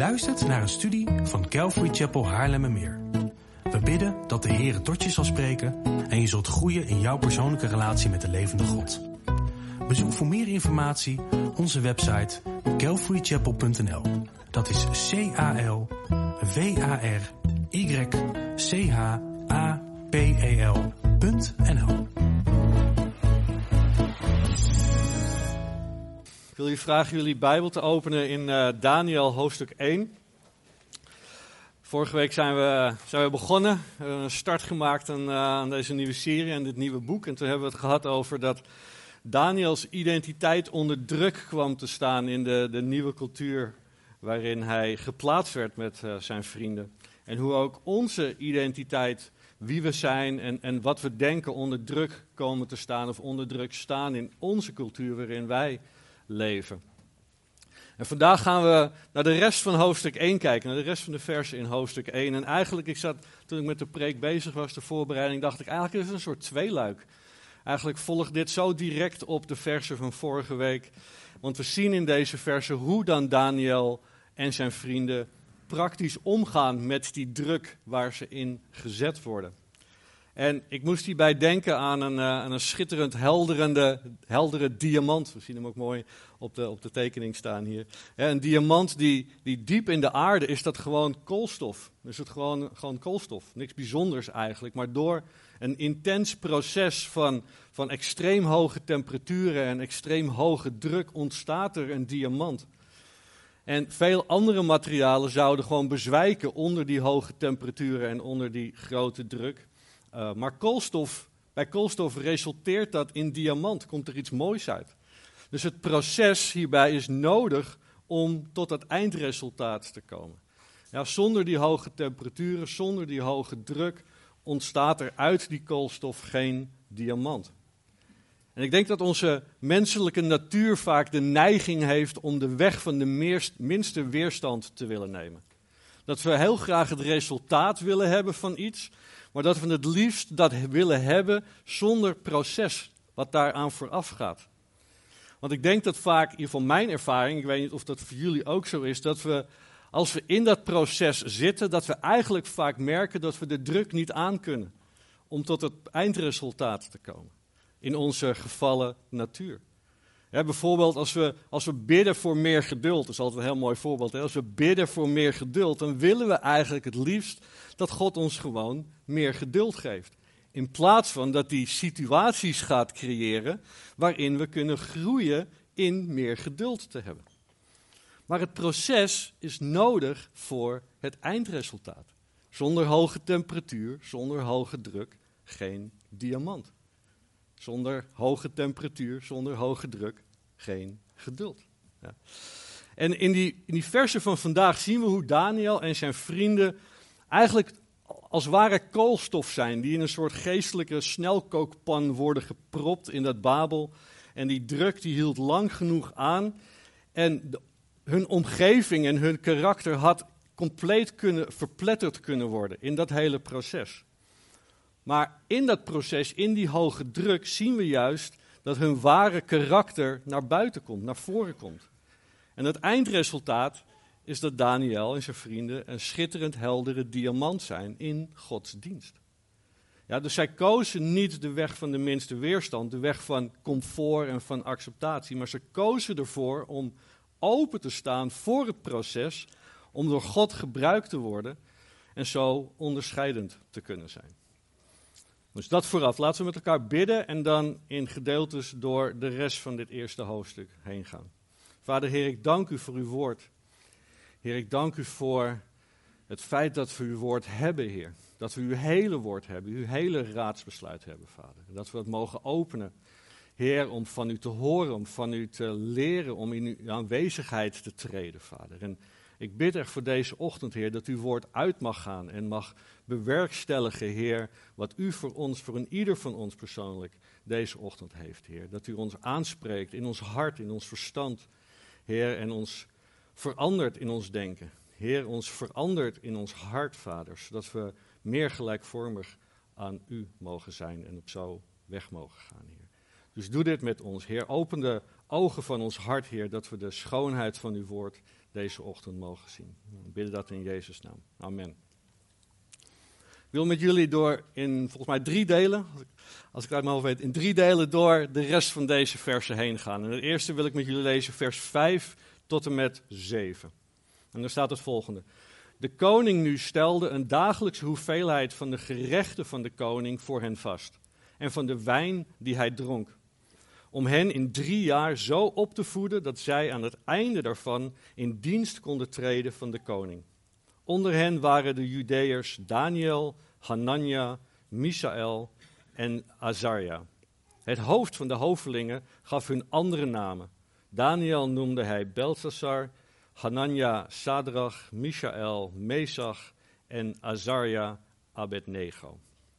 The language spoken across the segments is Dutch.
luistert naar een studie van Calvary Chapel Haarlemmermeer. We bidden dat de Heer tot je zal spreken en je zult groeien in jouw persoonlijke relatie met de levende God. Bezoek voor meer informatie onze website calvarychapel.nl. Dat is CALVARYCHAPEL.nl. Ik wil jullie vragen jullie Bijbel te openen in Daniël hoofdstuk 1. Vorige week zijn we begonnen. We hebben een start gemaakt aan deze nieuwe serie en dit nieuwe boek. En toen hebben we het gehad over dat Daniëls identiteit onder druk kwam te staan in de nieuwe cultuur waarin hij geplaatst werd met zijn vrienden. En hoe ook onze identiteit, wie we zijn en wat we denken, onder druk komen te staan of onder druk staan in onze cultuur waarin wij leven. En vandaag gaan we naar de rest van hoofdstuk 1 kijken, naar de rest van de versen in hoofdstuk 1. En eigenlijk, toen ik met de preek bezig was, de voorbereiding, dacht ik eigenlijk is het een soort tweeluik. Eigenlijk volgt dit zo direct op de versen van vorige week. Want we zien in deze versen hoe dan Daniël en zijn vrienden praktisch omgaan met die druk waar ze in gezet worden. En ik moest hierbij denken aan een schitterend heldere diamant. We zien hem ook mooi op de tekening staan hier. Een diamant die diep in de aarde is dat gewoon koolstof. Is het gewoon koolstof. Niks bijzonders eigenlijk. Maar door een intens proces van extreem hoge temperaturen en extreem hoge druk ontstaat er een diamant. En veel andere materialen zouden gewoon bezwijken onder die hoge temperaturen en onder die grote druk. Maar bij koolstof resulteert dat in diamant, komt er iets moois uit. Dus het proces hierbij is nodig om tot het eindresultaat te komen. Ja, zonder die hoge temperaturen, zonder die hoge druk ontstaat er uit die koolstof geen diamant. En ik denk dat onze menselijke natuur vaak de neiging heeft om de weg van de minste weerstand te willen nemen. Dat we heel graag het resultaat willen hebben van iets, maar dat we het liefst dat willen hebben zonder proces wat daaraan vooraf gaat. Want ik denk dat vaak, in ieder geval mijn ervaring, ik weet niet of dat voor jullie ook zo is, dat we als we in dat proces zitten, dat we eigenlijk vaak merken dat we de druk niet aankunnen om tot het eindresultaat te komen. In onze gevallen natuur. Ja, bijvoorbeeld als we bidden voor meer geduld, dat is altijd een heel mooi voorbeeld. Hè? Als we bidden voor meer geduld, dan willen we eigenlijk het liefst dat God ons gewoon meer geduld geeft. In plaats van dat hij situaties gaat creëren waarin we kunnen groeien in meer geduld te hebben. Maar het proces is nodig voor het eindresultaat. Zonder hoge temperatuur, zonder hoge druk, geen diamant. Zonder hoge temperatuur, zonder hoge druk, geen geduld. Ja. En in die versen van vandaag zien we hoe Daniël en zijn vrienden eigenlijk als ware koolstof zijn, die in een soort geestelijke snelkookpan worden gepropt in dat Babel. En die druk die hield lang genoeg aan en hun omgeving en hun karakter had compleet verpletterd kunnen worden in dat hele proces. Maar in dat proces, in die hoge druk, zien we juist dat hun ware karakter naar buiten komt, naar voren komt. En het eindresultaat is dat Daniël en zijn vrienden een schitterend heldere diamant zijn in Gods dienst. Ja, dus zij kozen niet de weg van de minste weerstand, de weg van comfort en van acceptatie, maar ze kozen ervoor om open te staan voor het proces, om door God gebruikt te worden en zo onderscheidend te kunnen zijn. Dus dat vooraf. Laten we met elkaar bidden en dan in gedeeltes door de rest van dit eerste hoofdstuk heen gaan. Vader, Heer, ik dank u voor uw woord. Heer, ik dank u voor het feit dat we uw woord hebben, Heer. Dat we uw hele woord hebben, uw hele raadsbesluit hebben, Vader. En dat we het mogen openen, Heer, om van u te horen, om van u te leren, om in uw aanwezigheid te treden, Vader. En ik bid echt voor deze ochtend, Heer, dat uw woord uit mag gaan en mag bewerkstelligen, Heer, wat u voor ons, voor een ieder van ons persoonlijk deze ochtend heeft, Heer. Dat u ons aanspreekt in ons hart, in ons verstand, Heer, en ons verandert in ons denken. Heer, ons verandert in ons hart, Vader, zodat we meer gelijkvormig aan u mogen zijn en op zo weg mogen gaan, Heer. Dus doe dit met ons, Heer. Open de ogen van ons hart, Heer, dat we de schoonheid van uw woord deze ochtend mogen zien. We bidden dat in Jezus' naam. Amen. Ik wil met jullie door in volgens mij 3 delen, als ik het uit mijn hoofd weet, in 3 delen door de rest van deze versen heen gaan. En het eerste wil ik met jullie lezen vers 5 tot en met 7. En daar staat het volgende. De koning nu stelde een dagelijkse hoeveelheid van de gerechten van de koning voor hen vast. En van de wijn die hij dronk. Om hen in 3 jaar zo op te voeden dat zij aan het einde daarvan in dienst konden treden van de koning. Onder hen waren de Judeërs Daniel, Hanania, Misaël en Azarja. Het hoofd van de hovelingen gaf hun andere namen. Daniel noemde hij Beltsassar, Hanania Sadrach, Misaël Mesach en Azarja Abednego.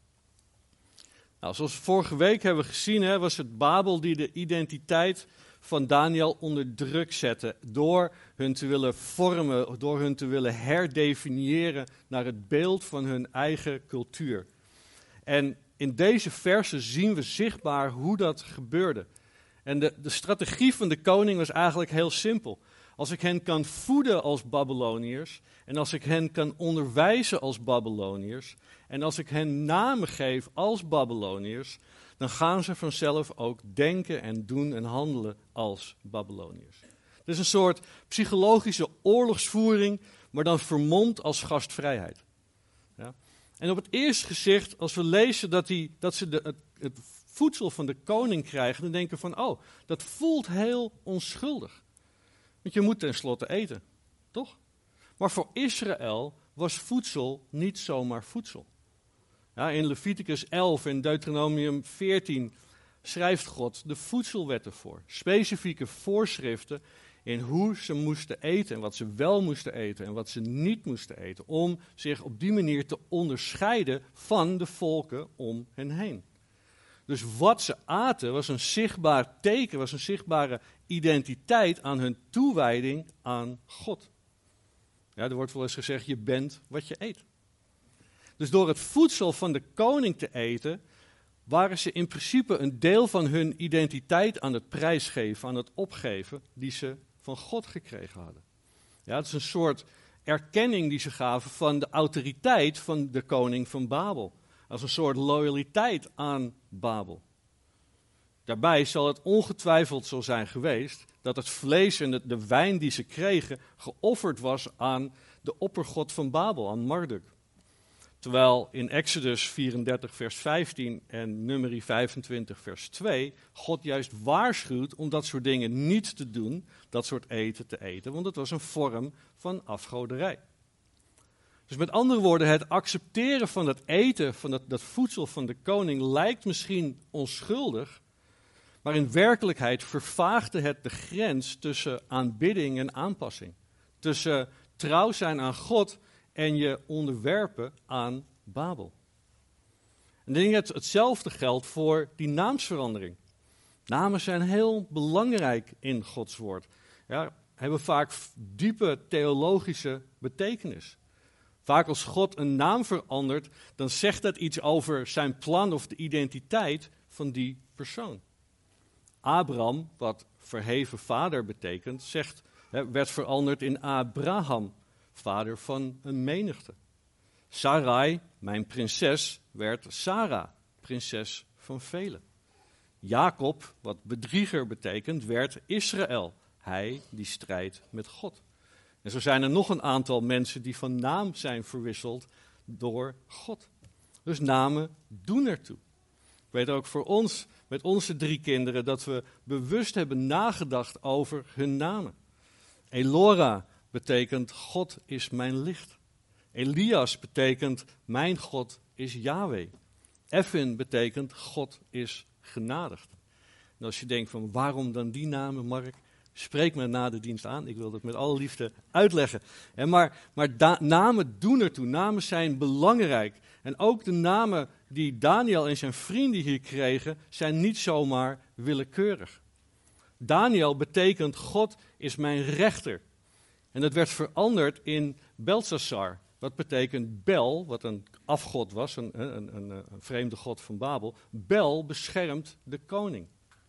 Nou, zoals we vorige week hebben gezien, was het Babel die de identiteit van Daniel onder druk zette. Door hun te willen vormen, door hun te willen herdefiniëren naar het beeld van hun eigen cultuur. En in deze versen zien we zichtbaar hoe dat gebeurde. En de strategie van de koning was eigenlijk heel simpel. Als ik hen kan voeden als Babyloniërs en als ik hen kan onderwijzen als Babyloniërs en als ik hen namen geef als Babyloniërs, dan gaan ze vanzelf ook denken en doen en handelen als Babyloniërs. Het is een soort psychologische oorlogsvoering, maar dan vermomd als gastvrijheid. Ja? En op het eerste gezicht, als we lezen dat ze het voedsel van de koning krijgen, dan denken we van, oh, dat voelt heel onschuldig. Want je moet tenslotte eten, toch? Maar voor Israël was voedsel niet zomaar voedsel. Ja, in Leviticus 11 en Deuteronomium 14 schrijft God de voedselwetten voor. Specifieke voorschriften in hoe ze moesten eten en wat ze wel moesten eten en wat ze niet moesten eten. Om zich op die manier te onderscheiden van de volken om hen heen. Dus wat ze aten was een zichtbaar teken, was een zichtbare identiteit aan hun toewijding aan God. Ja, er wordt wel eens gezegd, je bent wat je eet. Dus door het voedsel van de koning te eten, waren ze in principe een deel van hun identiteit aan het prijsgeven, aan het opgeven, die ze van God gekregen hadden. Ja, het is een soort erkenning die ze gaven van de autoriteit van de koning van Babel. Als een soort loyaliteit aan Babel. Daarbij zal het ongetwijfeld zo zijn geweest dat het vlees en de wijn die ze kregen geofferd was aan de oppergod van Babel, aan Marduk. Terwijl in Exodus 34 vers 15 en Numeri 25 vers 2 God juist waarschuwt om dat soort dingen niet te doen, dat soort eten te eten, want het was een vorm van afgoderij. Dus met andere woorden, het accepteren van het eten, van dat voedsel van de koning lijkt misschien onschuldig, maar in werkelijkheid vervaagde het de grens tussen aanbidding en aanpassing. Tussen trouw zijn aan God en je onderwerpen aan Babel. En ik denk dat hetzelfde geldt voor die naamsverandering. Namen zijn heel belangrijk in Gods woord. Ja, hebben vaak diepe theologische betekenis. Vaak als God een naam verandert, dan zegt dat iets over zijn plan of de identiteit van die persoon. Abraham, wat verheven vader betekent, werd veranderd in Abraham, vader van een menigte. Sarai, mijn prinses, werd Sarah, prinses van velen. Jacob, wat bedrieger betekent, werd Israël, hij die strijdt met God. En zo zijn er nog een aantal mensen die van naam zijn verwisseld door God. Dus namen doen ertoe. Ik weet ook voor ons, met onze 3 kinderen, dat we bewust hebben nagedacht over hun namen. Elora betekent God is mijn licht. Elias betekent mijn God is Yahweh. Effin betekent God is genadigd. En als je denkt van waarom dan die namen, Mark? Spreek me na de dienst aan, ik wil dat met alle liefde uitleggen. Maar namen doen ertoe, namen zijn belangrijk. En ook de namen die Daniel en zijn vrienden hier kregen, zijn niet zomaar willekeurig. Daniel betekent God is mijn rechter. En dat werd veranderd in Beltsassar. Wat betekent Bel, wat een afgod was, een vreemde god van Babel. Bel beschermt de koning.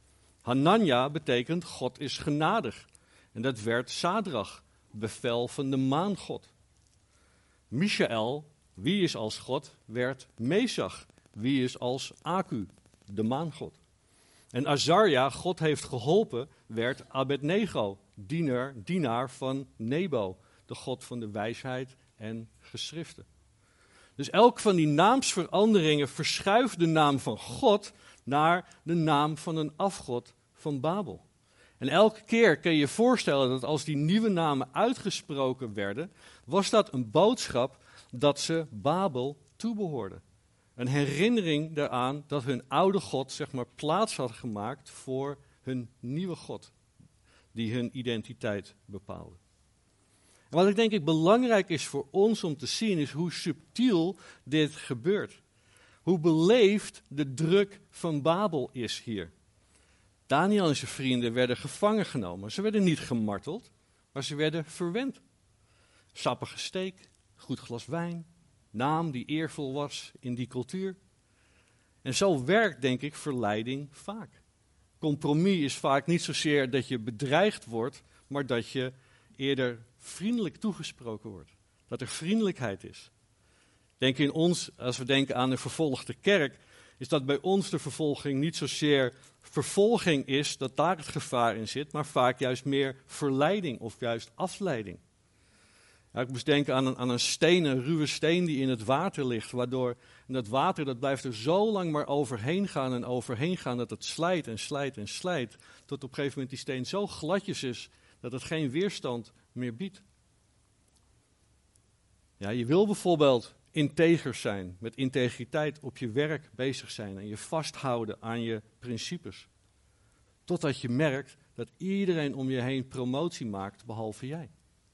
Hanania betekent God is genadig. En dat werd Sadrach, bevel van de maangod. Mishaël, wie is als God, werd Mesach, wie is als Aku, de maangod. En Azarja, God heeft geholpen, werd Abednego, dienaar van Nebo, de God van de wijsheid en geschriften. Dus elk van die naamsveranderingen verschuift de naam van God naar de naam van een afgod van Babel. En elke keer kun je je voorstellen dat als die nieuwe namen uitgesproken werden, was dat een boodschap dat ze Babel toebehoorden. Een herinnering daaraan dat hun oude God zeg maar plaats had gemaakt voor hun nieuwe God, die hun identiteit bepaalde. En wat ik denk belangrijk is voor ons om te zien, is hoe subtiel dit gebeurt. Hoe beleefd de druk van Babel is hier. Daniel en zijn vrienden werden gevangen genomen. Ze werden niet gemarteld, maar ze werden verwend. Sappige steek, goed glas wijn, naam die eervol was in die cultuur. En zo werkt, denk ik, verleiding vaak. Compromis is vaak niet zozeer dat je bedreigd wordt, maar dat je eerder vriendelijk toegesproken wordt. Dat er vriendelijkheid is. Denk in ons, als we denken aan de vervolgde kerk, is dat bij ons de vervolging niet zozeer vervolging is, dat daar het gevaar in zit, maar vaak juist meer verleiding of juist afleiding. Ja, ik moest denken aan een steen, een ruwe steen die in het water ligt, waardoor dat water dat blijft er zo lang maar overheen gaan dat het slijt en slijt en slijt, tot op een gegeven moment die steen zo gladjes is dat het geen weerstand meer biedt. Ja, je wil bijvoorbeeld integer zijn, met integriteit op je werk bezig zijn en je vasthouden aan je principes. Totdat je merkt dat iedereen om je heen promotie maakt, behalve jij.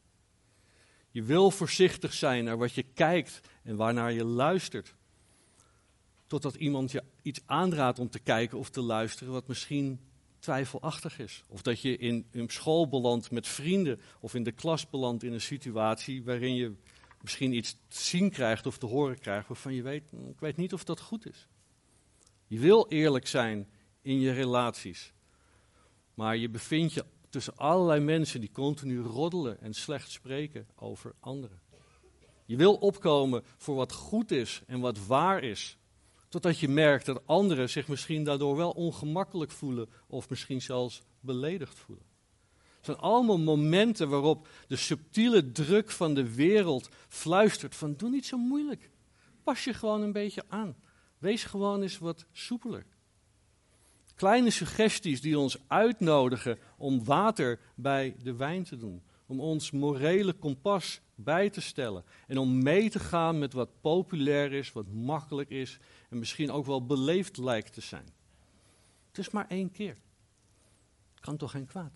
Je wil voorzichtig zijn naar wat je kijkt en waarnaar je luistert. Totdat iemand je iets aanraadt om te kijken of te luisteren wat misschien twijfelachtig is. Of dat je in school belandt met vrienden of in de klas belandt in een situatie waarin je misschien iets te zien krijgt of te horen krijgt waarvan je weet, ik weet niet of dat goed is. Je wil eerlijk zijn in je relaties, maar je bevindt je tussen allerlei mensen die continu roddelen en slecht spreken over anderen. Je wil opkomen voor wat goed is en wat waar is, totdat je merkt dat anderen zich misschien daardoor wel ongemakkelijk voelen of misschien zelfs beledigd voelen. Het zijn allemaal momenten waarop de subtiele druk van de wereld fluistert van doe niet zo moeilijk. Pas je gewoon een beetje aan. Wees gewoon eens wat soepeler. Kleine suggesties die ons uitnodigen om water bij de wijn te doen. Om ons morele kompas bij te stellen. En om mee te gaan met wat populair is, wat makkelijk is. En misschien ook wel beleefd lijkt te zijn. Het is maar 1 keer. Kan toch geen kwaad.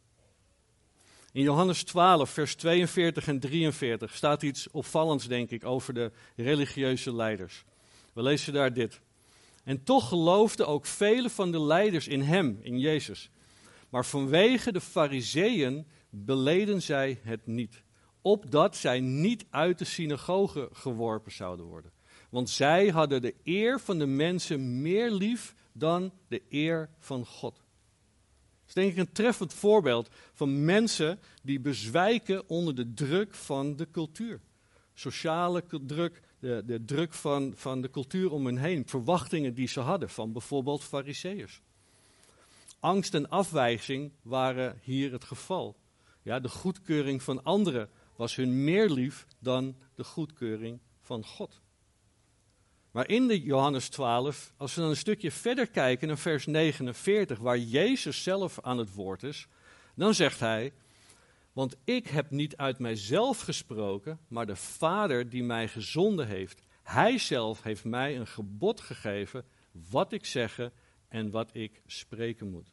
In Johannes 12, vers 42 en 43 staat iets opvallends, denk ik, over de religieuze leiders. We lezen daar dit. En toch geloofden ook vele van de leiders in hem, in Jezus. Maar vanwege de Farizeeën beleden zij het niet. Opdat zij niet uit de synagoge geworpen zouden worden. Want zij hadden de eer van de mensen meer lief dan de eer van God. Dat is denk ik een treffend voorbeeld van mensen die bezwijken onder de druk van de cultuur. Sociale druk, de druk van de cultuur om hen heen. Verwachtingen die ze hadden van bijvoorbeeld Farizeeërs. Angst en afwijzing waren hier het geval. Ja, de goedkeuring van anderen was hun meer lief dan de goedkeuring van God. Maar in de Johannes 12, als we dan een stukje verder kijken naar vers 49, waar Jezus zelf aan het woord is, dan zegt hij, want ik heb niet uit mijzelf gesproken, maar de Vader die mij gezonden heeft. Hij zelf heeft mij een gebod gegeven, wat ik zeggen en wat ik spreken moet.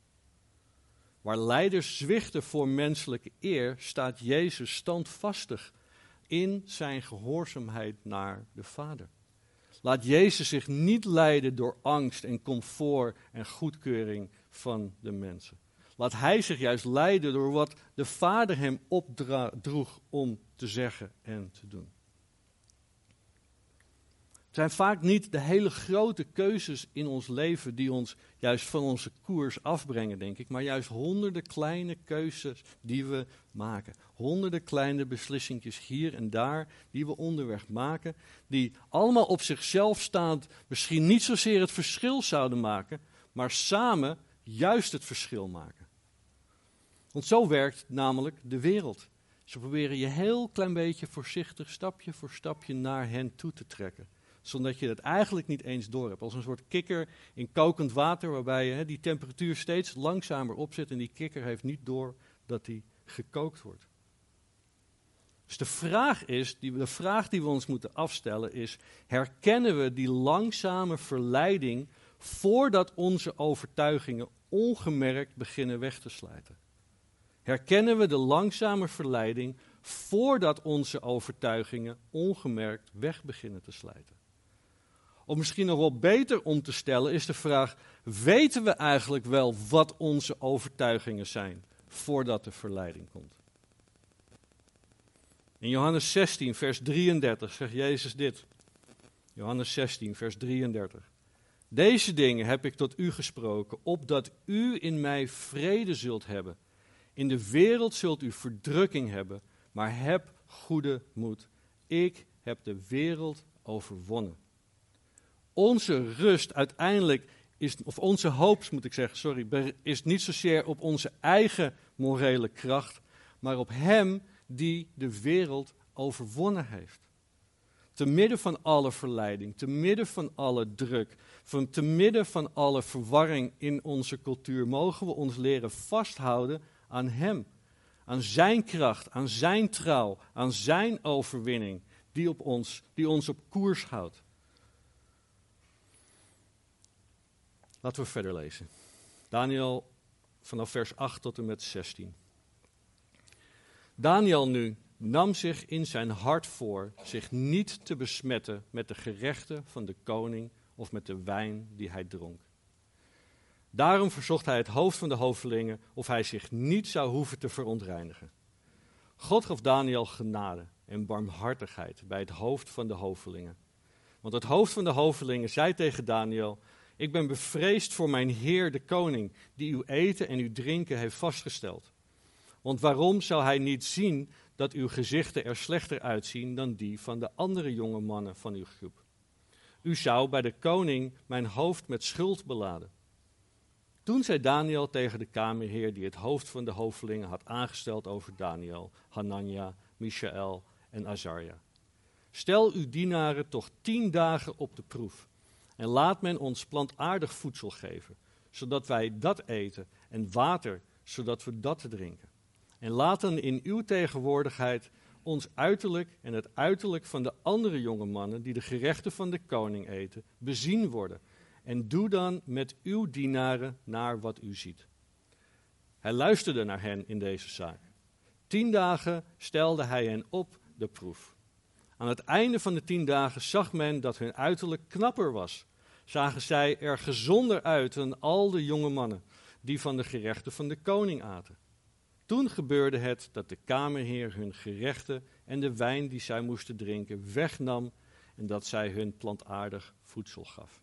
Waar leiders zwichten voor menselijke eer, staat Jezus standvastig in zijn gehoorzaamheid naar de Vader. Laat Jezus zich niet leiden door angst en comfort en goedkeuring van de mensen. Laat hij zich juist leiden door wat de Vader hem opdroeg om te zeggen en te doen. Het zijn vaak niet de hele grote keuzes in ons leven die ons juist van onze koers afbrengen, denk ik. Maar juist honderden kleine keuzes die we maken. Honderden kleine beslissingjes hier en daar die we onderweg maken. Die allemaal op zichzelf staand misschien niet zozeer het verschil zouden maken. Maar samen juist het verschil maken. Want zo werkt namelijk de wereld. Ze proberen je heel klein beetje voorzichtig stapje voor stapje naar hen toe te trekken. Zodat je het eigenlijk niet eens door hebt. Als een soort kikker in kokend water, waarbij je die temperatuur steeds langzamer opzet. En die kikker heeft niet door dat die gekookt wordt. Dus de vraag die we ons moeten afstellen is: herkennen we die langzame verleiding voordat onze overtuigingen ongemerkt beginnen weg te slijten? Herkennen we de langzame verleiding voordat onze overtuigingen ongemerkt weg beginnen te slijten? Of misschien nog wel beter om te stellen is de vraag: weten we eigenlijk wel wat onze overtuigingen zijn voordat de verleiding komt? In Johannes 16, vers 33 zegt Jezus dit. Johannes 16, vers 33. Deze dingen heb ik tot u gesproken, opdat u in mij vrede zult hebben. In de wereld zult u verdrukking hebben, maar heb goede moed. Ik heb de wereld overwonnen. Onze rust uiteindelijk is, of onze hoop moet ik zeggen, is niet zozeer op onze eigen morele kracht, maar op Hem die de wereld overwonnen heeft. Te midden van alle verleiding, te midden van alle druk, te midden van alle verwarring in onze cultuur, mogen we ons leren vasthouden aan Hem. Aan Zijn kracht, aan Zijn trouw, aan Zijn overwinning, die ons op koers houdt. Laten we verder lezen. Daniel vanaf vers 8 tot en met 16. Daniel nu nam zich in zijn hart voor zich niet te besmetten met de gerechten van de koning of met de wijn die hij dronk. Daarom verzocht hij het hoofd van de hovelingen of hij zich niet zou hoeven te verontreinigen. God gaf Daniel genade en barmhartigheid bij het hoofd van de hovelingen. Want het hoofd van de hovelingen zei tegen Daniel: ik ben bevreesd voor mijn heer de koning, die uw eten en uw drinken heeft vastgesteld. Want waarom zou hij niet zien dat uw gezichten er slechter uitzien dan die van de andere jonge mannen van uw groep? U zou bij de koning mijn hoofd met schuld beladen. Toen zei Daniel tegen de kamerheer die het hoofd van de hovelingen had aangesteld over Daniel, Hanania, Mishaël en Azarja: stel uw dienaren toch 10 dagen op de proef en laat men ons plantaardig voedsel geven, zodat wij dat eten, en water, zodat we dat drinken. En laten in uw tegenwoordigheid ons uiterlijk en het uiterlijk van de andere jonge mannen die de gerechten van de koning eten, bezien worden. En doe dan met uw dienaren naar wat u ziet. Hij luisterde naar hen in deze zaak. 10 dagen stelde hij hen op de proef. Aan het einde van de 10 dagen zag men dat hun uiterlijk knapper was. Zagen zij er gezonder uit dan al de jonge mannen die van de gerechten van de koning aten. Toen gebeurde het dat de kamerheer hun gerechten en de wijn die zij moesten drinken wegnam en dat zij hun plantaardig voedsel gaf.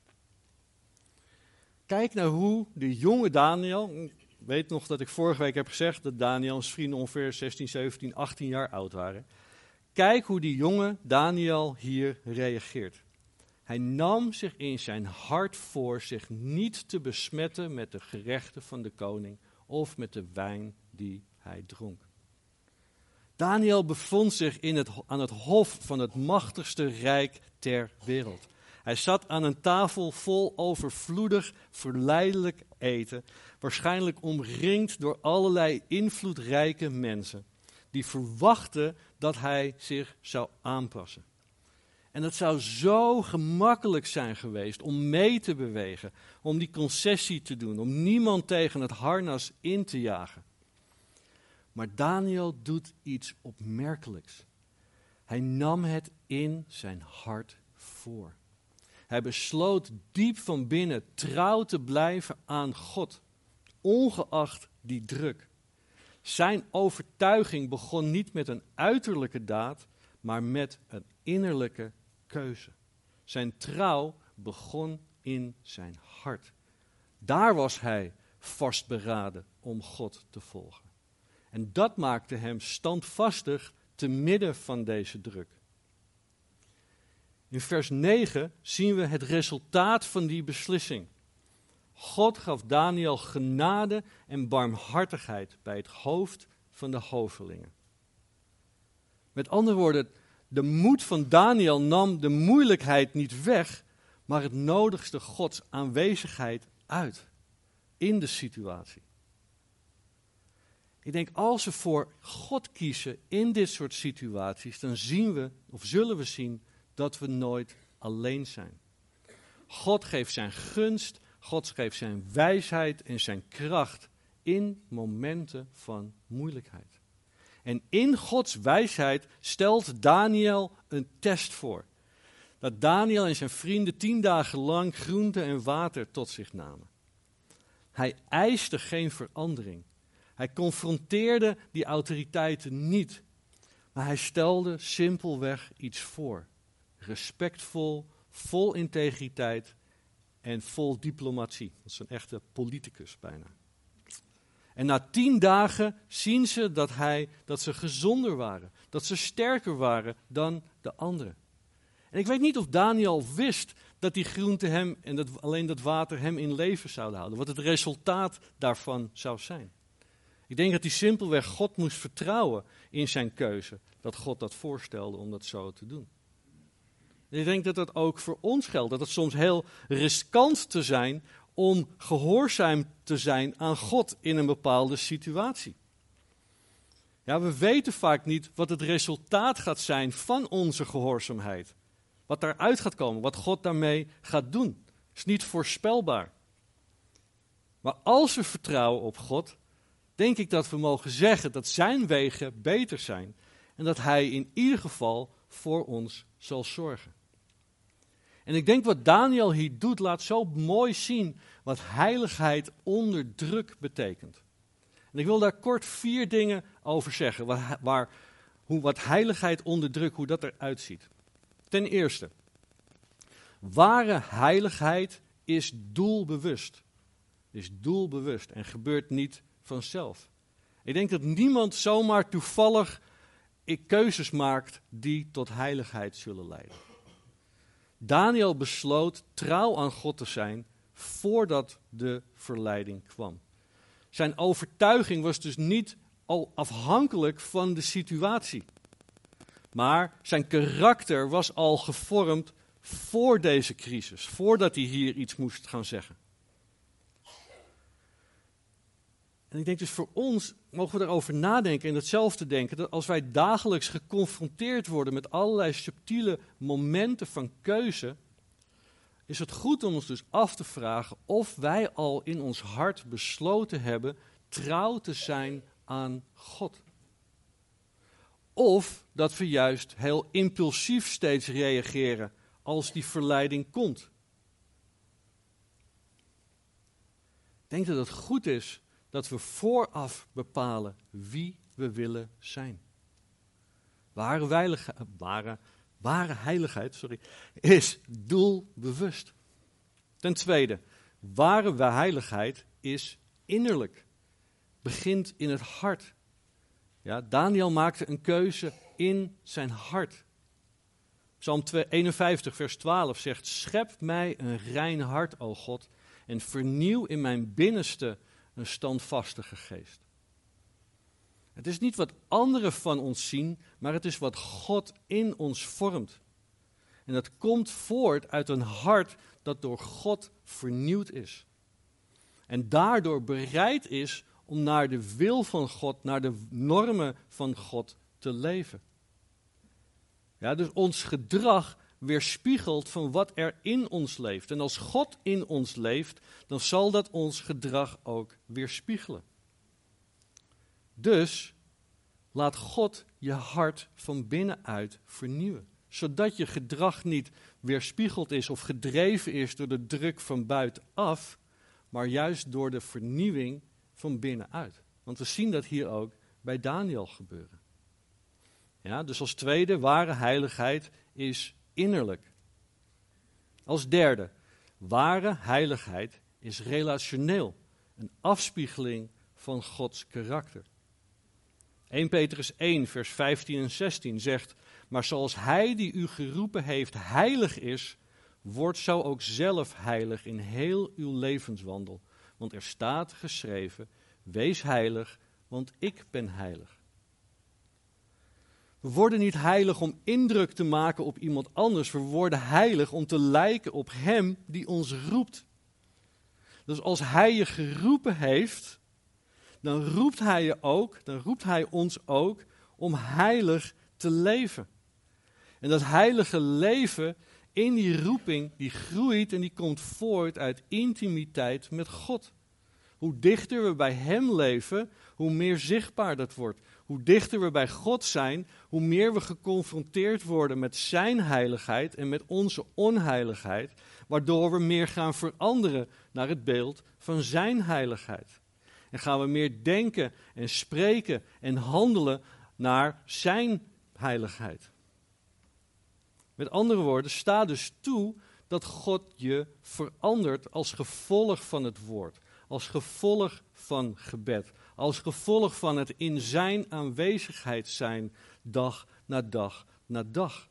Kijk naar hoe de jonge Daniel, ik weet nog dat ik vorige week heb gezegd dat Daniel en zijn vrienden ongeveer 16, 17, 18 jaar oud waren. Kijk hoe die jonge Daniel hier reageert. Hij nam zich in zijn hart voor zich niet te besmetten met de gerechten van de koning of met de wijn die hij dronk. Daniel bevond zich aan het hof van het machtigste rijk ter wereld. Hij zat aan een tafel vol overvloedig, verleidelijk eten, waarschijnlijk omringd door allerlei invloedrijke mensen, die verwachten dat hij zich zou aanpassen. En het zou zo gemakkelijk zijn geweest om mee te bewegen, om die concessie te doen, om niemand tegen het harnas in te jagen. Maar Daniel doet iets opmerkelijks. Hij nam het in zijn hart voor. Hij besloot diep van binnen trouw te blijven aan God, ongeacht die druk. Zijn overtuiging begon niet met een uiterlijke daad, maar met een innerlijke keuze. Zijn trouw begon in zijn hart. Daar was hij vastberaden om God te volgen. En dat maakte hem standvastig te midden van deze druk. In vers 9 zien we het resultaat van die beslissing. God gaf Daniel genade en barmhartigheid bij het hoofd van de hovelingen. Met andere woorden, de moed van Daniel nam de moeilijkheid niet weg, maar het nodigste Gods aanwezigheid uit in de situatie. Ik denk, als we voor God kiezen in dit soort situaties, dan zien we, of zullen we zien, dat we nooit alleen zijn. God geeft zijn gunst, God geeft zijn wijsheid en zijn kracht in momenten van moeilijkheid. En in Gods wijsheid stelt Daniel een test voor. Dat Daniel en zijn vrienden 10 dagen lang groente en water tot zich namen. Hij eiste geen verandering. Hij confronteerde die autoriteiten niet. Maar hij stelde simpelweg iets voor. Respectvol, vol integriteit en vol diplomatie. Dat is een echte politicus bijna. En na 10 dagen zien ze dat ze gezonder waren. Dat ze sterker waren dan de anderen. En ik weet niet of Daniel wist dat die groente hem en alleen dat water hem in leven zouden houden. Wat het resultaat daarvan zou zijn. Ik denk dat hij simpelweg God moest vertrouwen in zijn keuze. Dat God dat voorstelde om dat zo te doen. En ik denk dat dat ook voor ons geldt. Dat het soms heel riskant te zijn om gehoorzaam te zijn aan God in een bepaalde situatie. Ja, we weten vaak niet wat het resultaat gaat zijn van onze gehoorzaamheid. Wat daaruit gaat komen, wat God daarmee gaat doen. Is niet voorspelbaar. Maar als we vertrouwen op God, denk ik dat we mogen zeggen dat zijn wegen beter zijn. En dat hij in ieder geval voor ons zal zorgen. En ik denk wat Daniel hier doet, laat zo mooi zien wat heiligheid onder druk betekent. En ik wil daar kort 4 dingen over zeggen, wat heiligheid onder druk, hoe dat eruit ziet. Ten eerste, ware heiligheid is doelbewust. Is doelbewust en gebeurt niet vanzelf. Ik denk dat niemand zomaar toevallig keuzes maakt die tot heiligheid zullen leiden. Daniel besloot trouw aan God te zijn voordat de verleiding kwam. Zijn overtuiging was dus niet al afhankelijk van de situatie. Maar zijn karakter was al gevormd voor deze crisis, voordat hij hier iets moest gaan zeggen. En ik denk dus voor ons, mogen we erover nadenken en hetzelfde denken, dat als wij dagelijks geconfronteerd worden met allerlei subtiele momenten van keuze, is het goed om ons dus af te vragen of wij al in ons hart besloten hebben trouw te zijn aan God. Of dat we juist heel impulsief steeds reageren als die verleiding komt. Ik denk dat het goed is dat we vooraf bepalen wie we willen zijn. Ware heiligheid is doelbewust. Ten tweede, ware heiligheid is innerlijk. Begint in het hart. Ja, Daniel maakte een keuze in zijn hart. Psalm 51 vers 12 zegt, schep mij een rein hart, o God, en vernieuw in mijn binnenste een standvastige geest. Het is niet wat anderen van ons zien, maar het is wat God in ons vormt. En dat komt voort uit een hart dat door God vernieuwd is. En daardoor bereid is om naar de wil van God, naar de normen van God te leven. Ja, dus ons gedrag weerspiegelt van wat er in ons leeft. En als God in ons leeft, dan zal dat ons gedrag ook weerspiegelen. Dus laat God je hart van binnenuit vernieuwen. Zodat je gedrag niet weerspiegeld is of gedreven is door de druk van buitenaf, maar juist door de vernieuwing van binnenuit. Want we zien dat hier ook bij Daniel gebeuren. Ja, dus als tweede, ware heiligheid is innerlijk. Als derde, ware heiligheid is relationeel. Een afspiegeling van Gods karakter. 1 Petrus 1 vers 15 en 16 zegt, maar zoals hij die u geroepen heeft heilig is, wordt zo ook zelf heilig in heel uw levenswandel. Want er staat geschreven, wees heilig, want ik ben heilig. We worden niet heilig om indruk te maken op iemand anders. We worden heilig om te lijken op hem die ons roept. Dus als hij je geroepen heeft, dan roept hij ons ook om heilig te leven. En dat heilige leven in die roeping, die groeit en die komt voort uit intimiteit met God. Hoe dichter we bij hem leven, hoe meer zichtbaar dat wordt. Hoe dichter we bij God zijn, hoe meer we geconfronteerd worden met zijn heiligheid en met onze onheiligheid, waardoor we meer gaan veranderen naar het beeld van zijn heiligheid. En gaan we meer denken en spreken en handelen naar zijn heiligheid. Met andere woorden, sta dus toe dat God je verandert als gevolg van het woord. Als gevolg van gebed. Als gevolg van het in zijn aanwezigheid zijn dag na dag na dag.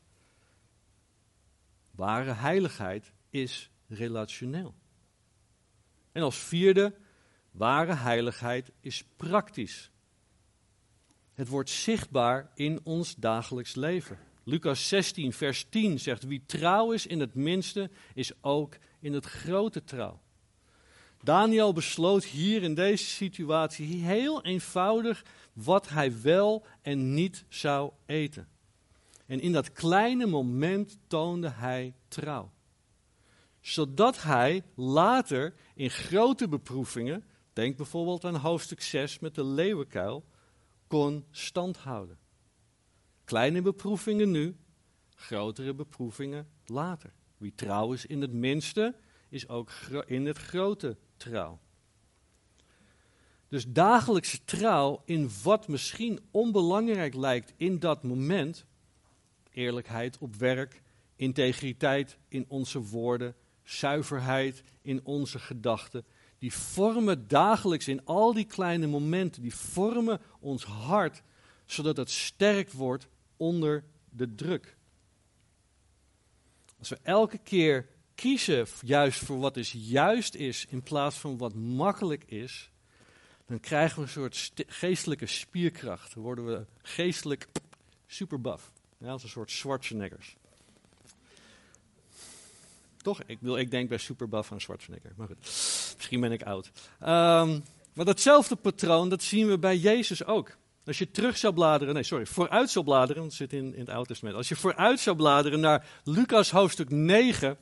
Ware heiligheid is relationeel. En als vierde, ware heiligheid is praktisch. Het wordt zichtbaar in ons dagelijks leven. Lucas 16 vers 10 zegt, wie trouw is in het minste, is ook in het grote trouw. Daniel besloot hier in deze situatie heel eenvoudig wat hij wel en niet zou eten. En in dat kleine moment toonde hij trouw. Zodat hij later in grote beproevingen, denk bijvoorbeeld aan hoofdstuk 6 met de leeuwenkuil, kon standhouden. Kleine beproevingen nu, grotere beproevingen later. Wie trouw is in het minste, is ook in het grote trouw. Dus dagelijkse trouw in wat misschien onbelangrijk lijkt in dat moment, eerlijkheid op werk, integriteit in onze woorden, zuiverheid in onze gedachten, die vormen dagelijks in al die kleine momenten, die vormen ons hart, zodat het sterk wordt onder de druk. Als we elke keer kiezen juist voor wat is juist is, in plaats van wat makkelijk is, dan krijgen we een soort geestelijke spierkracht. Dan worden we geestelijk superbuff. Ja, als een soort Schwarzeneggers. Toch? Ik denk bij superbuff aan Schwarzenegger. Maar goed, misschien ben ik oud. Maar datzelfde patroon, dat zien we bij Jezus ook. Als je vooruit zou bladeren, want het zit in het Oude Testament. Als je vooruit zou bladeren naar Lucas hoofdstuk 9,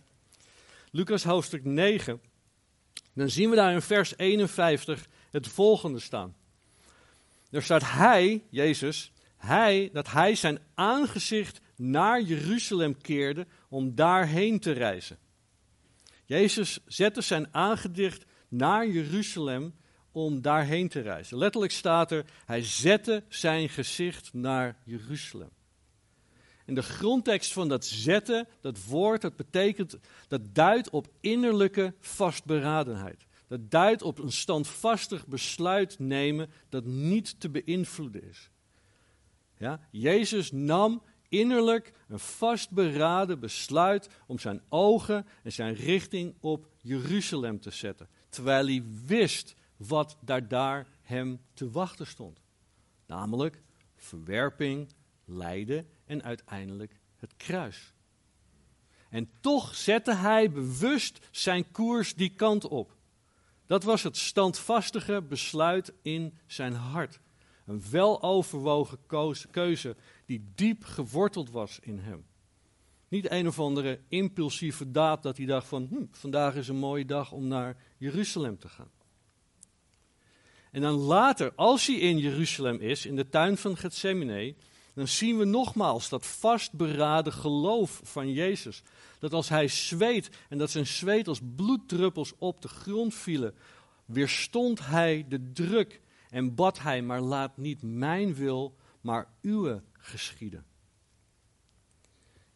dan zien we daar in vers 51 het volgende staan. Daar staat Jezus, dat hij zijn aangezicht naar Jeruzalem keerde om daarheen te reizen. Jezus zette zijn aangezicht naar Jeruzalem om daarheen te reizen. Letterlijk staat er, hij zette zijn gezicht naar Jeruzalem. En de grondtekst van dat zetten, dat woord, dat duidt op innerlijke vastberadenheid. Dat duidt op een standvastig besluit nemen dat niet te beïnvloeden is. Ja? Jezus nam innerlijk een vastberaden besluit om zijn ogen en zijn richting op Jeruzalem te zetten. Terwijl hij wist wat daar hem te wachten stond. Namelijk verwerping, lijden en uiteindelijk het kruis. En toch zette hij bewust zijn koers die kant op. Dat was het standvastige besluit in zijn hart. Een weloverwogen keuze die diep geworteld was in hem. Niet een of andere impulsieve daad dat hij dacht van, vandaag is een mooie dag om naar Jeruzalem te gaan. En dan later, als hij in Jeruzalem is, in de tuin van Getsemane, dan zien we nogmaals dat vastberaden geloof van Jezus. Dat als hij zweet en dat zijn zweet als bloeddruppels op de grond vielen, weerstond hij de druk en bad hij, maar laat niet mijn wil, maar uwe geschieden.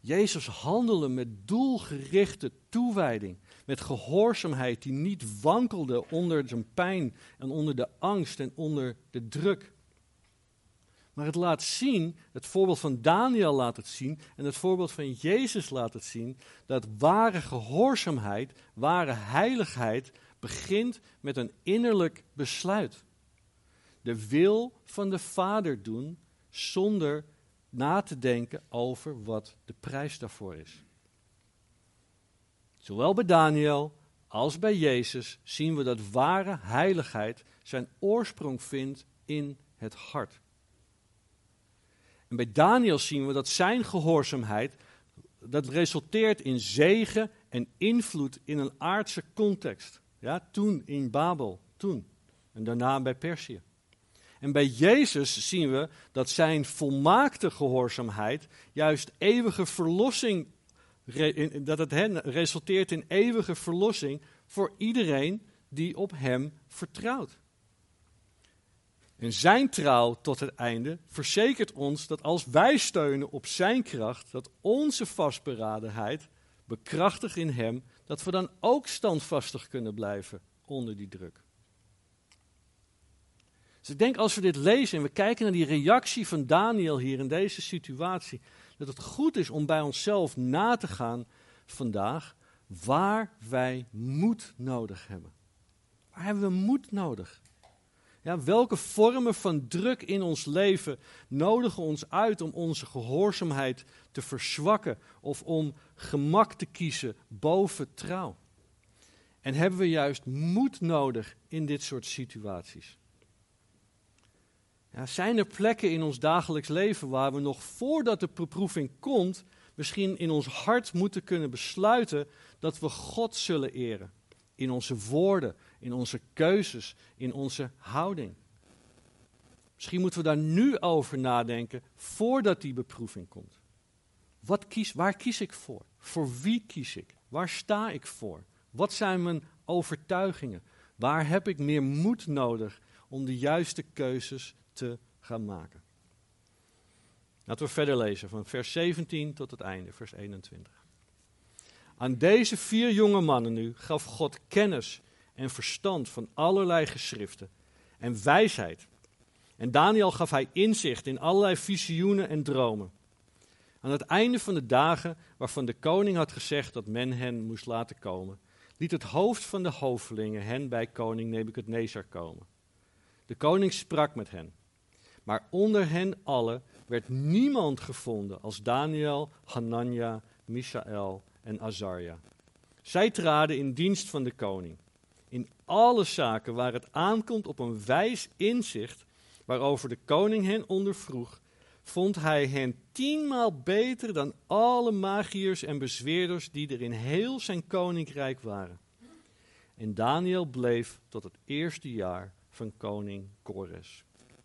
Jezus handelde met doelgerichte toewijding, met gehoorzaamheid die niet wankelde onder zijn pijn en onder de angst en onder de druk. Maar het laat zien, het voorbeeld van Daniel laat het zien en het voorbeeld van Jezus laat het zien, dat ware gehoorzaamheid, ware heiligheid begint met een innerlijk besluit. De wil van de Vader doen zonder na te denken over wat de prijs daarvoor is. Zowel bij Daniel als bij Jezus zien we dat ware heiligheid zijn oorsprong vindt in het hart. En bij Daniel zien we dat zijn gehoorzaamheid, dat resulteert in zegen en invloed in een aardse context. Ja, toen in Babel, toen. En daarna bij Perzië. En bij Jezus zien we dat zijn volmaakte gehoorzaamheid juist eeuwige verlossing, dat het resulteert in eeuwige verlossing voor iedereen die op hem vertrouwt. En zijn trouw tot het einde verzekert ons dat als wij steunen op zijn kracht, dat onze vastberadenheid, bekrachtigd in hem, dat we dan ook standvastig kunnen blijven onder die druk. Dus ik denk als we dit lezen en we kijken naar die reactie van Daniel hier in deze situatie, dat het goed is om bij onszelf na te gaan vandaag waar wij moed nodig hebben. Waar hebben we moed nodig? Ja, welke vormen van druk in ons leven nodigen ons uit om onze gehoorzaamheid te verzwakken of om gemak te kiezen boven trouw? En hebben we juist moed nodig in dit soort situaties? Ja, zijn er plekken in ons dagelijks leven waar we nog voordat de beproeving komt, misschien in ons hart moeten kunnen besluiten dat we God zullen eren? In onze woorden, in onze keuzes, in onze houding. Misschien moeten we daar nu over nadenken voordat die beproeving komt. Waar kies ik voor? Voor wie kies ik? Waar sta ik voor? Wat zijn mijn overtuigingen? Waar heb ik meer moed nodig om de juiste keuzes te gaan maken? Laten we verder lezen van vers 17 tot het einde, vers 21. Aan deze 4 jonge mannen nu gaf God kennis en verstand van allerlei geschriften en wijsheid. En Daniel gaf hij inzicht in allerlei visioenen en dromen. Aan het einde van de dagen waarvan de koning had gezegd dat men hen moest laten komen, liet het hoofd van de hovelingen hen bij koning Nebukadnezar komen. De koning sprak met hen, maar onder hen allen werd niemand gevonden als Daniel, Hanania, Mishaël en Azarja. Zij traden in dienst van de koning. In alle zaken waar het aankomt op een wijs inzicht, waarover de koning hen ondervroeg, vond hij hen 10-maal beter dan alle magiërs en bezweerders die er in heel zijn koninkrijk waren. En Daniel bleef tot het eerste jaar van koning Kores.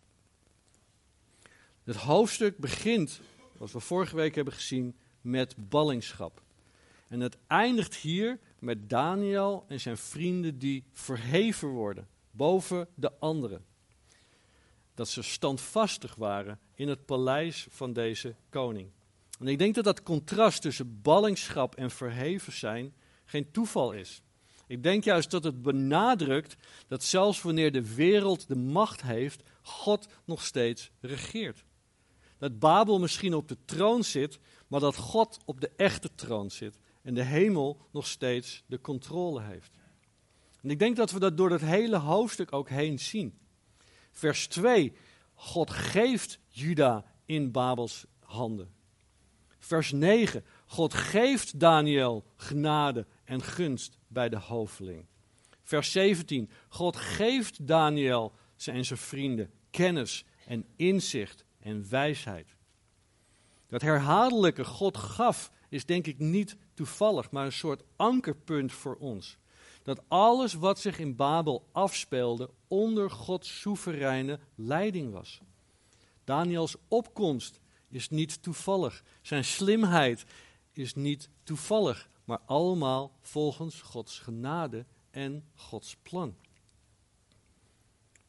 Het hoofdstuk begint, wat we vorige week hebben gezien, met ballingschap. En het eindigt hier met Daniel en zijn vrienden die verheven worden boven de anderen. Dat ze standvastig waren in het paleis van deze koning. En ik denk dat dat contrast tussen ballingschap en verheven zijn geen toeval is. Ik denk juist dat het benadrukt dat zelfs wanneer de wereld de macht heeft, God nog steeds regeert. Dat Babel misschien op de troon zit, maar dat God op de echte troon zit. En de hemel nog steeds de controle heeft. En ik denk dat we dat door het hele hoofdstuk ook heen zien. Vers 2, God geeft Juda in Babels handen. Vers 9, God geeft Daniel genade en gunst bij de hoveling. Vers 17, God geeft Daniel en zijn vrienden kennis en inzicht en wijsheid. Dat herhaaldelijke God gaf is denk ik niet toevallig, maar een soort ankerpunt voor ons. Dat alles wat zich in Babel afspeelde onder Gods soevereine leiding was. Daniels opkomst is niet toevallig. Zijn slimheid is niet toevallig, maar allemaal volgens Gods genade en Gods plan.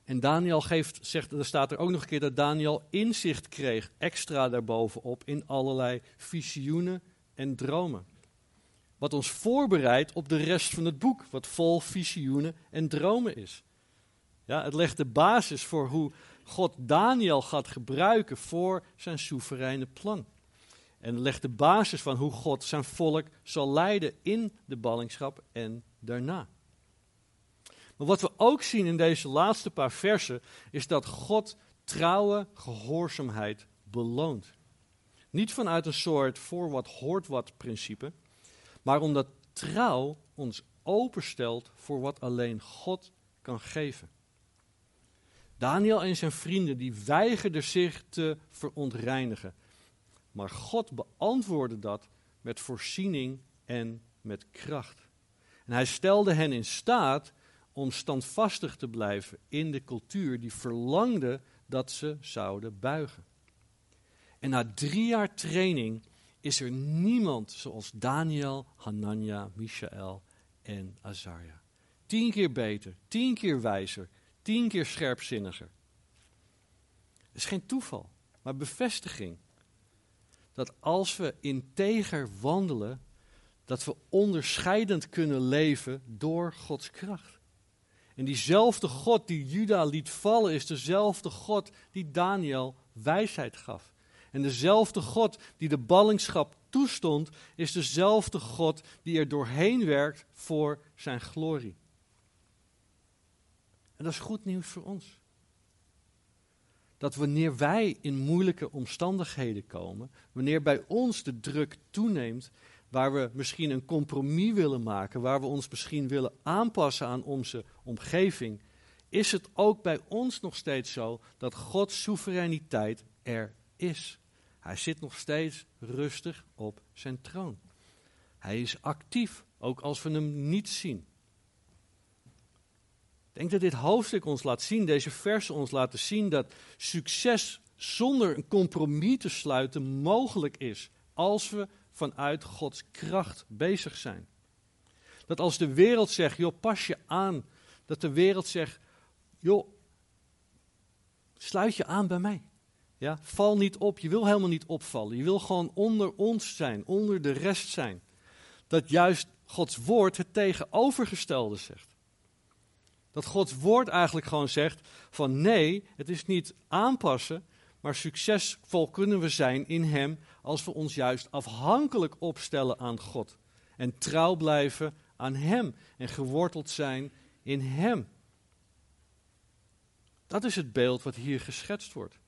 En Daniel er staat er ook nog een keer dat Daniel inzicht kreeg, extra daarbovenop, in allerlei visioenen en dromen. Wat ons voorbereidt op de rest van het boek, wat vol visioenen en dromen is. Ja, het legt de basis voor hoe God Daniel gaat gebruiken voor zijn soevereine plan. En het legt de basis van hoe God zijn volk zal leiden in de ballingschap en daarna. Maar wat we ook zien in deze laatste paar versen, is dat God trouwe gehoorzaamheid beloont. Niet vanuit een soort voor wat hoort wat principe, maar omdat trouw ons openstelt voor wat alleen God kan geven. Daniel en zijn vrienden die weigerden zich te verontreinigen. Maar God beantwoordde dat met voorziening en met kracht. En hij stelde hen in staat om standvastig te blijven in de cultuur die verlangde dat ze zouden buigen. En na 3 jaar training is er niemand zoals Daniel, Hanania, Mishaël en Azaria. 10 keer beter, 10 keer wijzer, 10 keer scherpzinniger. Het is geen toeval, maar bevestiging. Dat als we integer wandelen, dat we onderscheidend kunnen leven door Gods kracht. En diezelfde God die Juda liet vallen, is dezelfde God die Daniel wijsheid gaf. En dezelfde God die de ballingschap toestond, is dezelfde God die er doorheen werkt voor zijn glorie. En dat is goed nieuws voor ons. Dat wanneer wij in moeilijke omstandigheden komen, wanneer bij ons de druk toeneemt, waar we misschien een compromis willen maken, waar we ons misschien willen aanpassen aan onze omgeving, is het ook bij ons nog steeds zo dat Gods soevereiniteit er is. Hij zit nog steeds rustig op zijn troon. Hij is actief, ook als we hem niet zien. Ik denk dat dit hoofdstuk ons laat zien, deze versen ons laten zien, dat succes zonder een compromis te sluiten mogelijk is als we vanuit Gods kracht bezig zijn. Dat als de wereld zegt, joh, pas je aan, dat de wereld zegt, joh, sluit je aan bij mij. Ja, val niet op, je wil helemaal niet opvallen. Je wil gewoon onder ons zijn, onder de rest zijn. Dat juist Gods woord het tegenovergestelde zegt. Dat Gods woord eigenlijk gewoon zegt van nee, het is niet aanpassen, maar succesvol kunnen we zijn in hem als we ons juist afhankelijk opstellen aan God. En trouw blijven aan hem en geworteld zijn in hem. Dat is het beeld wat hier geschetst wordt.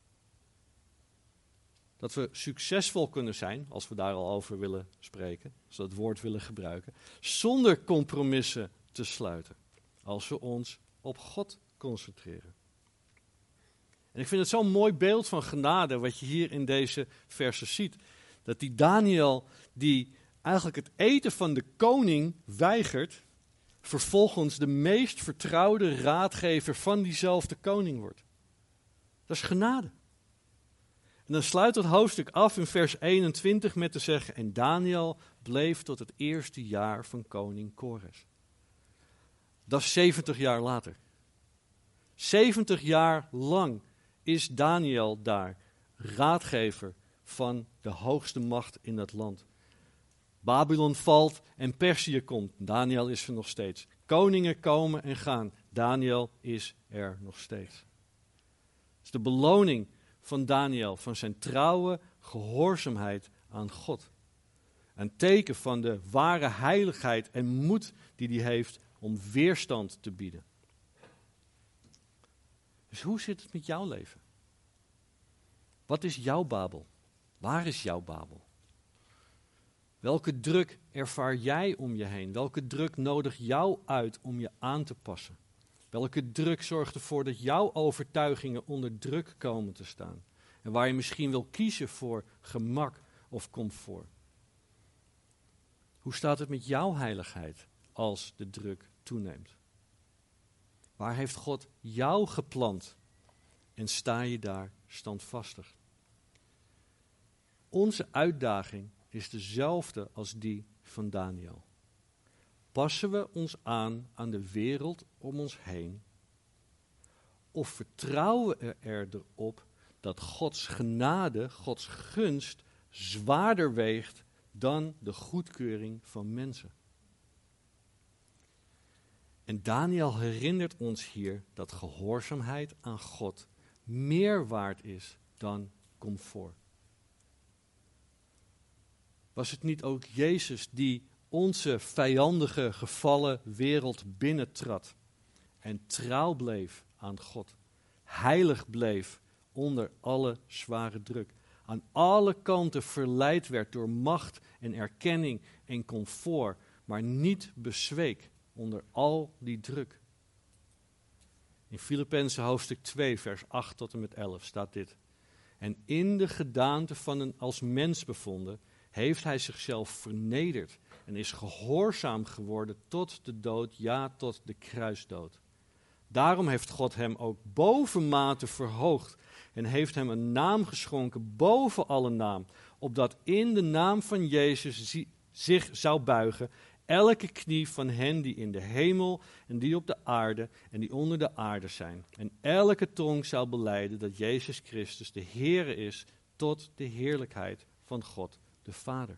Dat we succesvol kunnen zijn, als we daar al over willen spreken, als we het woord willen gebruiken, zonder compromissen te sluiten. Als we ons op God concentreren. En ik vind het zo'n mooi beeld van genade wat je hier in deze versen ziet. Dat die Daniel, die eigenlijk het eten van de koning weigert, vervolgens de meest vertrouwde raadgever van diezelfde koning wordt. Dat is genade. En dan sluit het hoofdstuk af in vers 21 met te zeggen, en Daniel bleef tot het eerste jaar van koning Kores. Dat is 70 jaar later. 70 jaar lang is Daniel daar, raadgever van de hoogste macht in dat land. Babylon valt en Perzië komt. Daniel is er nog steeds. Koningen komen en gaan. Daniel is er nog steeds. Het is de beloning van Daniel, van zijn trouwe gehoorzaamheid aan God. Een teken van de ware heiligheid en moed die hij heeft om weerstand te bieden. Dus hoe zit het met jouw leven? Wat is jouw Babel? Waar is jouw Babel? Welke druk ervaar jij om je heen? Welke druk nodigt jou uit om je aan te passen? Welke druk zorgt ervoor dat jouw overtuigingen onder druk komen te staan? En waar je misschien wil kiezen voor gemak of comfort? Hoe staat het met jouw heiligheid als de druk toeneemt? Waar heeft God jou geplant? En sta je daar standvastig? Onze uitdaging is dezelfde als die van Daniel. Passen we ons aan de wereld om ons heen? Of vertrouwen we er erop dat Gods genade, Gods gunst, zwaarder weegt dan de goedkeuring van mensen? En Daniel herinnert ons hier dat gehoorzaamheid aan God meer waard is dan comfort. Was het niet ook Jezus die onze vijandige, gevallen wereld binnentrad en trouw bleef aan God, heilig bleef onder alle zware druk, aan alle kanten verleid werd door macht en erkenning en comfort, maar niet bezweek onder al die druk? In Filippenzen hoofdstuk 2, vers 8 tot en met 11 staat dit. En in de gedaante van een als mens bevonden, heeft hij zichzelf vernederd en is gehoorzaam geworden tot de dood, ja, tot de kruisdood. Daarom heeft God hem ook bovenmate verhoogd en heeft hem een naam geschonken boven alle naam, opdat in de naam van Jezus zich zou buigen elke knie van hen die in de hemel en die op de aarde en die onder de aarde zijn. En elke tong zou belijden dat Jezus Christus de Heere is tot de heerlijkheid van God de Vader.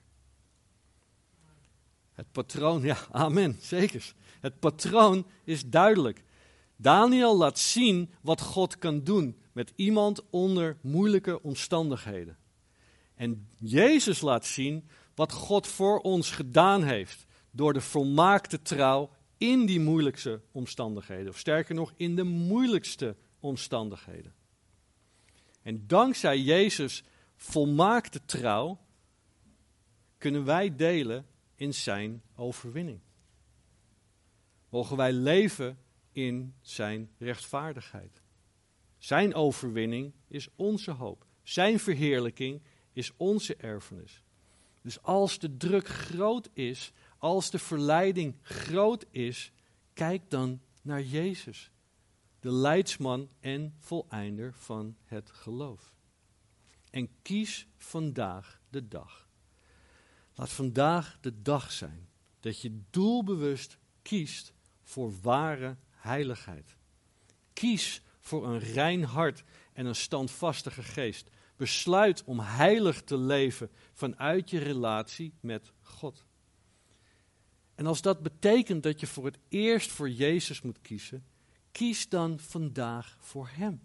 Het patroon, ja, amen, zeker. Het patroon is duidelijk. Daniel laat zien wat God kan doen met iemand onder moeilijke omstandigheden. En Jezus laat zien wat God voor ons gedaan heeft door de volmaakte trouw in die moeilijkste omstandigheden. Of sterker nog, in de moeilijkste omstandigheden. En dankzij Jezus' volmaakte trouw kunnen wij delen in zijn overwinning. Mogen wij leven in zijn rechtvaardigheid. Zijn overwinning is onze hoop. Zijn verheerlijking is onze erfenis. Dus als de druk groot is, als de verleiding groot is, kijk dan naar Jezus, de leidsman en voleinder van het geloof. En kies vandaag de dag. Laat vandaag de dag zijn dat je doelbewust kiest voor ware heiligheid. Kies voor een rein hart en een standvastige geest. Besluit om heilig te leven vanuit je relatie met God. En als dat betekent dat je voor het eerst voor Jezus moet kiezen, kies dan vandaag voor Hem.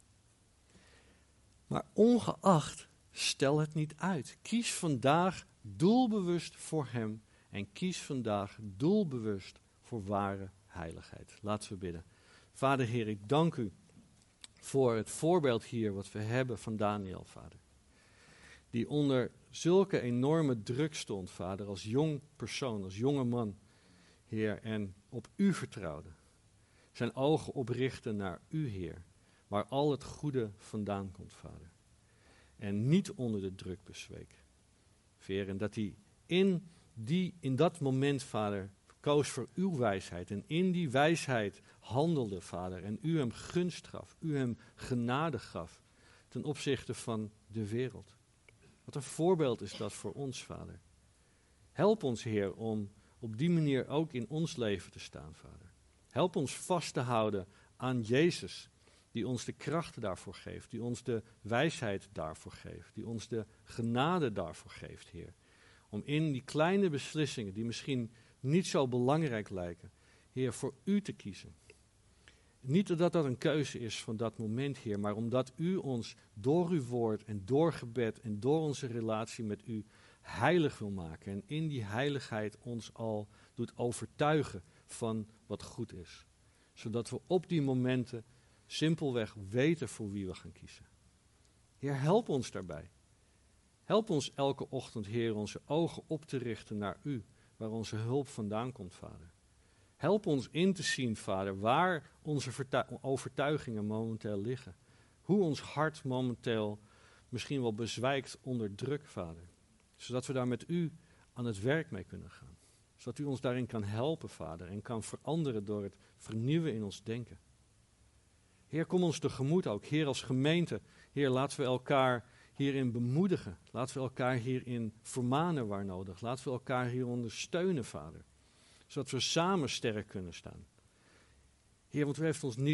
Maar ongeacht, stel het niet uit. Kies vandaag doelbewust voor Hem en kies vandaag doelbewust voor ware heiligheid. Laten we bidden. Vader Heer, ik dank U voor het voorbeeld hier wat we hebben van Daniel, Vader. Die onder zulke enorme druk stond, Vader, als jong persoon, als jonge man, Heer, en op U vertrouwde. Zijn ogen oprichten naar U, Heer, waar al het goede vandaan komt, Vader. En niet onder de druk bezweek. Heer, en dat hij in dat moment, Vader, koos voor uw wijsheid. En in die wijsheid handelde, Vader. En u hem gunst gaf. U hem genade gaf. Ten opzichte van de wereld. Wat een voorbeeld is dat voor ons, Vader. Help ons, Heer, om op die manier ook in ons leven te staan, Vader. Help ons vast te houden aan Jezus. Die ons de kracht daarvoor geeft. Die ons de wijsheid daarvoor geeft. Die ons de genade daarvoor geeft, Heer. Om in die kleine beslissingen, die misschien niet zo belangrijk lijken, Heer, voor U te kiezen. Niet dat dat een keuze is van dat moment, Heer, maar omdat U ons door Uw woord en door gebed en door onze relatie met U heilig wil maken. En in die heiligheid ons al doet overtuigen van wat goed is. Zodat we op die momenten simpelweg weten voor wie we gaan kiezen. Heer, help ons daarbij. Help ons elke ochtend, Heer, onze ogen op te richten naar U, waar onze hulp vandaan komt, Vader. Help ons in te zien, Vader, waar onze overtuigingen momenteel liggen. Hoe ons hart momenteel misschien wel bezwijkt onder druk, Vader. Zodat we daar met U aan het werk mee kunnen gaan. Zodat U ons daarin kan helpen, Vader, en kan veranderen door het vernieuwen in ons denken. Heer, kom ons tegemoet ook. Heer, als gemeente, Heer, laten we elkaar hierin bemoedigen. Laten we elkaar hierin vermanen waar nodig. Laten we elkaar hier ondersteunen, Vader. Zodat we samen sterk kunnen staan. Heer, want U heeft ons niet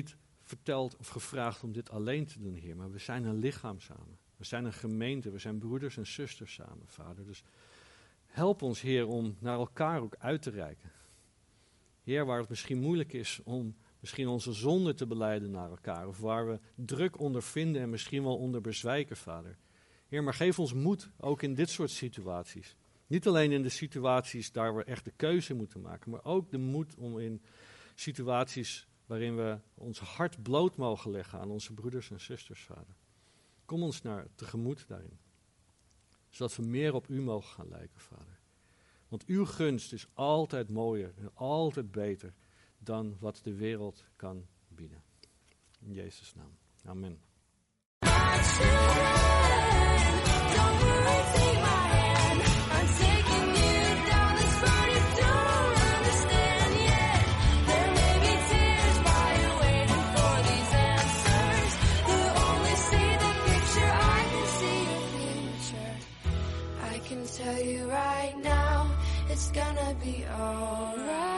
verteld of gevraagd om dit alleen te doen, Heer. Maar we zijn een lichaam samen. We zijn een gemeente. We zijn broeders en zusters samen, Vader. Dus help ons, Heer, om naar elkaar ook uit te reiken. Heer, waar het misschien moeilijk is om misschien onze zonde te belijden naar elkaar. Of waar we druk onder vinden en misschien wel onder bezwijken, Vader. Heer, maar geef ons moed, ook in dit soort situaties. Niet alleen in de situaties daar we echt de keuze moeten maken, maar ook de moed om in situaties waarin we ons hart bloot mogen leggen aan onze broeders en zusters, Vader. Kom ons tegemoet daarin. Zodat we meer op u mogen gaan lijken, Vader. Want uw gunst is altijd mooier en altijd beter dan wat de wereld kan bieden. In Jezus' naam. Amen. Tell you right now, it's gonna be alright.